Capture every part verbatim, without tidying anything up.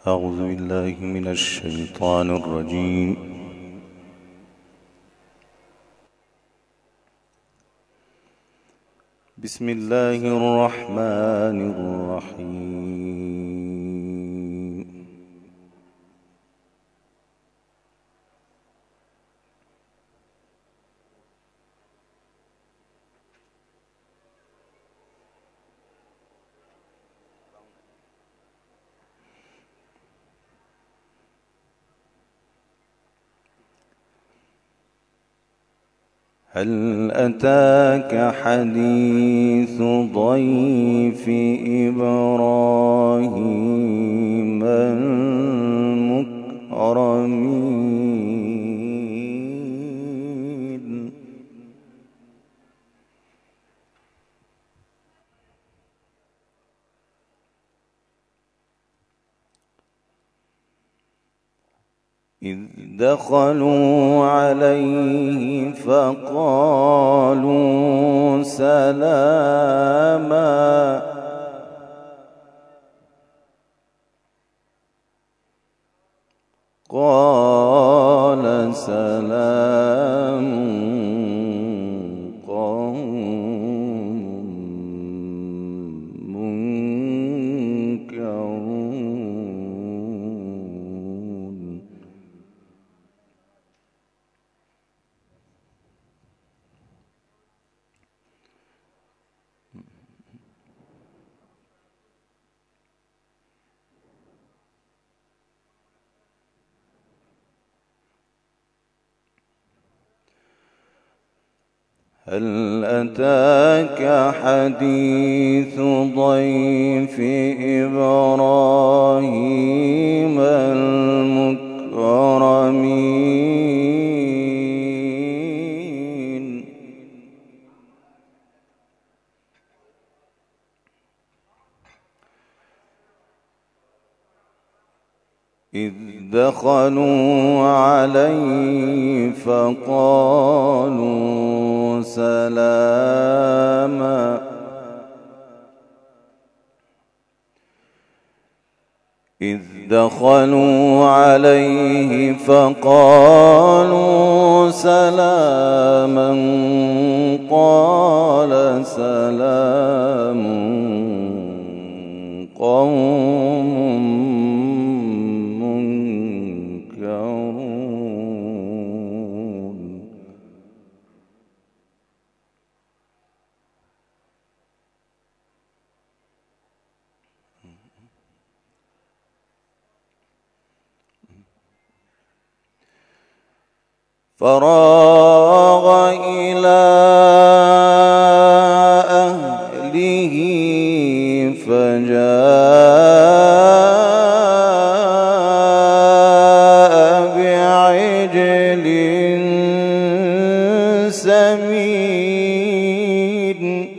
أعوذ بالله من الشيطان الرجيم. بسم الله الرحمن الرحيم. هل أتاك حديث ضيف إبراهيم المكرمين إذ دخلوا عليه فقالوا سلاما قال سلام قوم منكرون هل أتاك حديث ضيف إبراهيم المكرمين إذ دخلوا عليه فقالوا سلاما إذ دخلوا عليه فقالوا سلاما قال سلام قوم فراغ إلى أهله فجاء بعجل سمين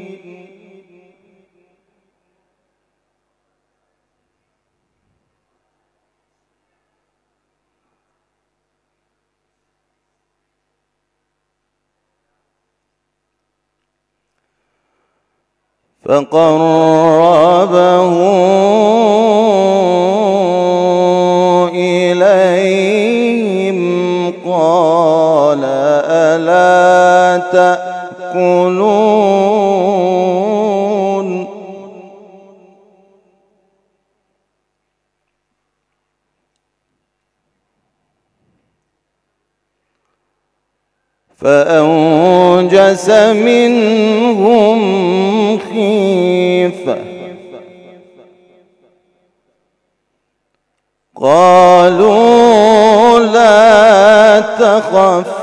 فقربه إليهم قال ألا تأكلون فأوجس منهم خيفة قالوا لا تخف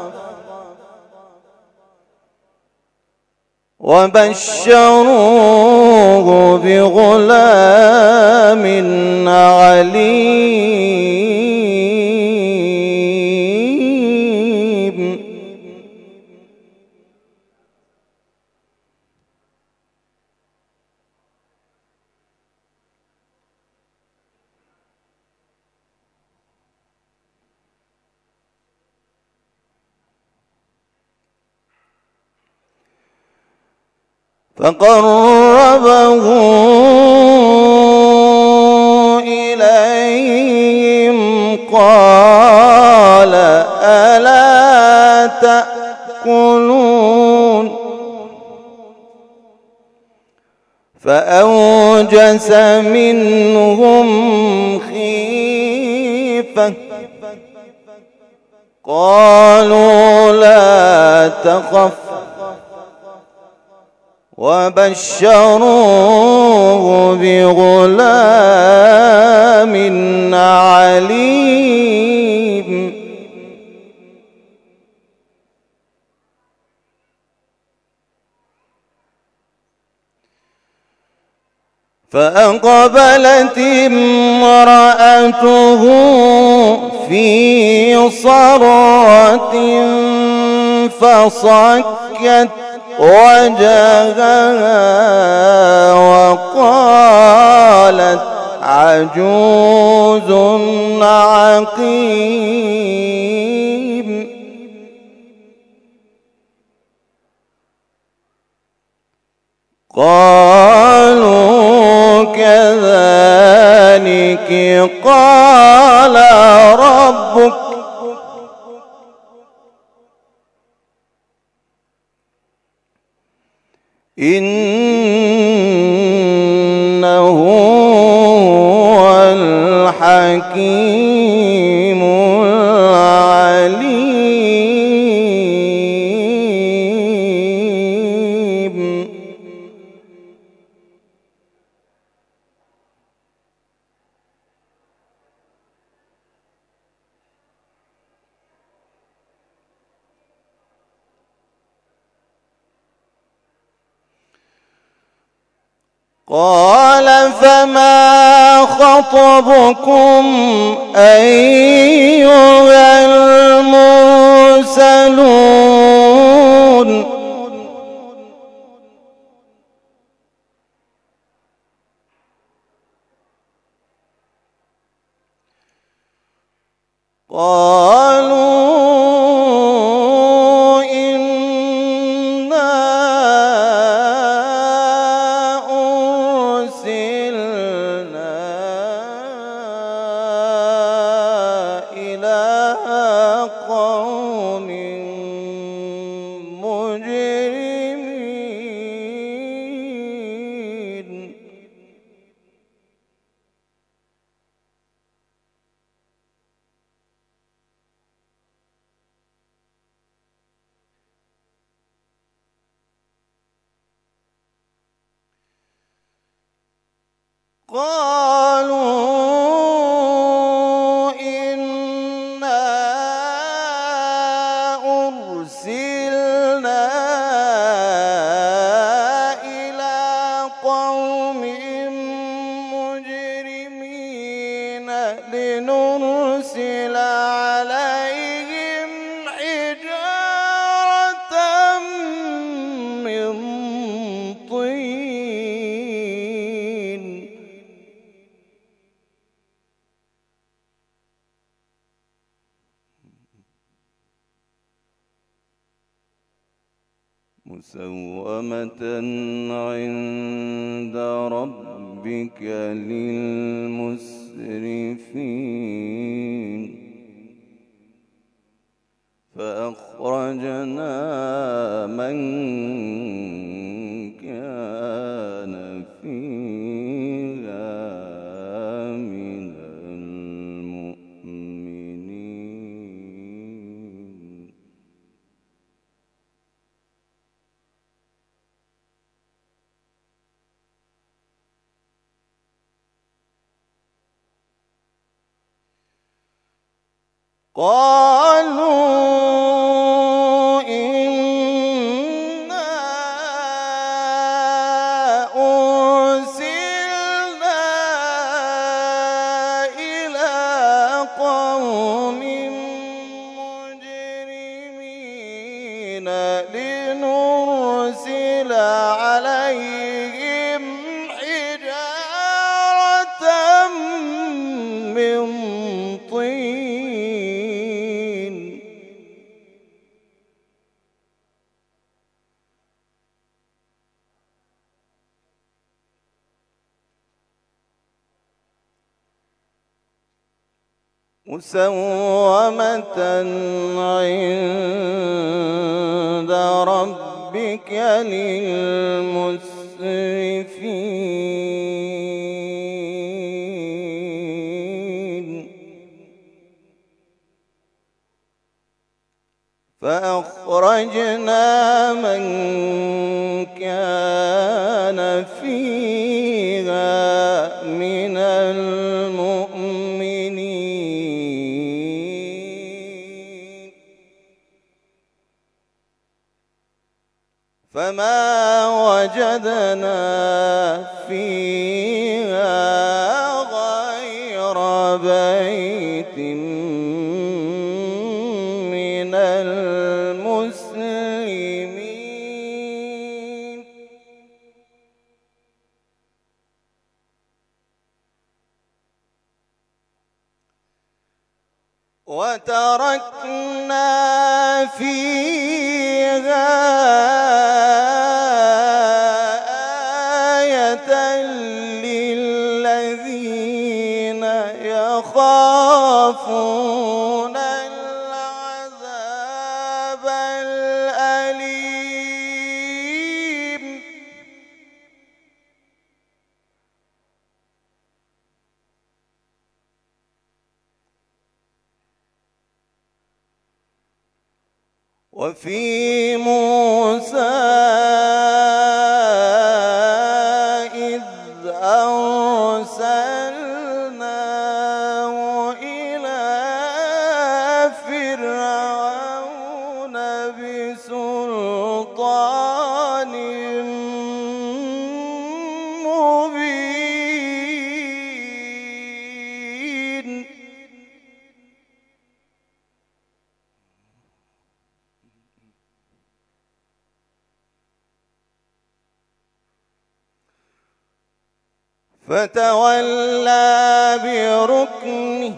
وبشروه بغلام عليم فقربه إليه قال ألا تأكلون فأوجس منهم خيفة قالوا لا تخف وبشروه بغلام عليم فأقبلت امرأته في صرة فصكت وجهها وقالت عجوز عقيم قالوا كذلك قال ربك إنه هو الحكيم العليم قال فما خطبكم أيها المرسلون قالوا إنا أرسلنا إلى قوم مجرمين قالوا إنا أرسلنا إلى قوم مجرمين لنرسل عليهم حجارة من طين مسومة عند ربك للمسرفين فأخرجنا من كان فيها من المؤمنين قالوا إنا أرسلنا إلى قوم مجرمين لنرسل عليهم حجارة من طين مسومة عند ربك للمسرفين. فأخرجنا من كان فيها من المؤمنين فما وجدنا فيها غير بيت من المسلمين وتركنا فيها آية للذين يخافون العذاب الأليم. وفي موسى إذ أرسلناه إلى فرعون بسلطان مبين. فتولى بركنه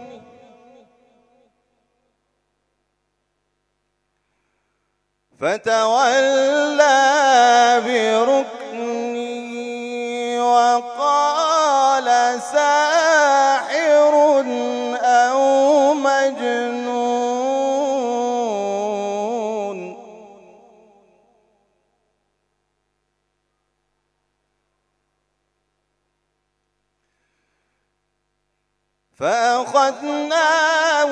فتولى بركنه وقال ساحر أو مجنون. فأخذناه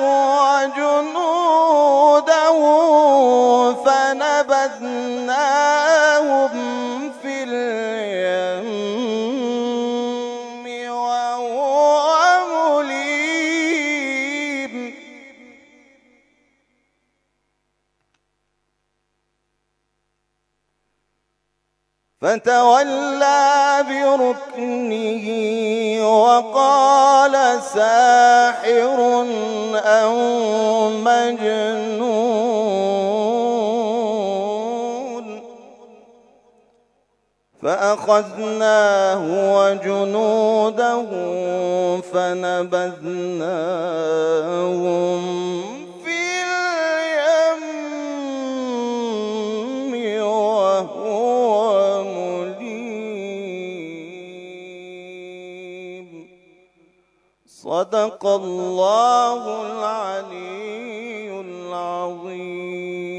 وجنوده فنبذناهم في اليم وهو مليم. فتولى بركنه وقال ساحر أو مجنون. فأخذناه وجنوده فنبذناهم في اليم وهو مليم. صدق الله العلي العظيم.